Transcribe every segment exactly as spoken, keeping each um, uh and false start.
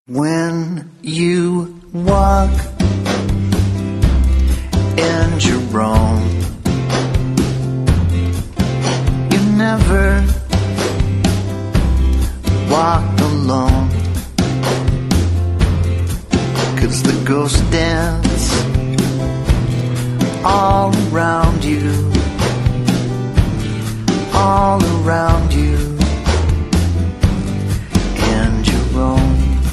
When you walk in Jerome, you never walk alone, 'cause the ghosts dance all around you, all around you in Jerome.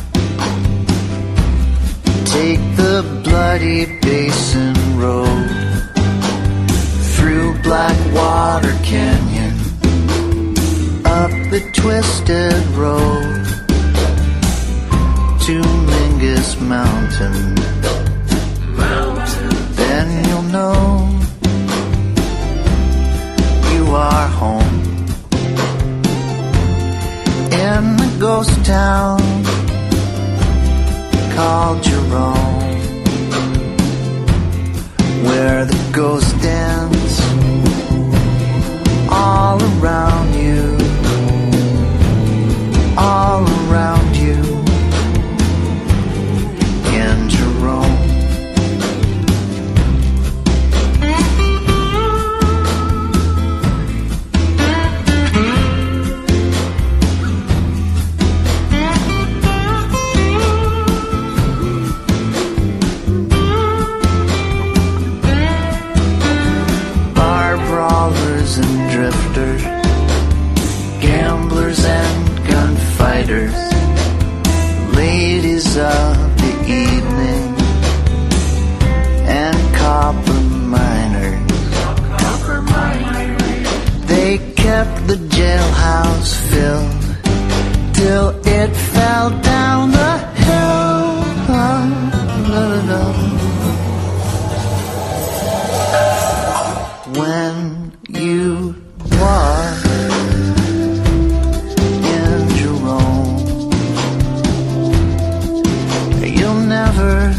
Take the Bloody Basin Road through Blackwater Canyon, up the Twisted Road to Mingus Mountain. Mountain. Then you'll know you are home in the ghost town called Jerome, where the ghosts dance all around you, all around you in Jerome. And drifters, gamblers and gunfighters, ladies of the evening and copper miners. Copper miners. They kept the jailhouse filled till it fell down the hill. When you walk in Jerome, you'll never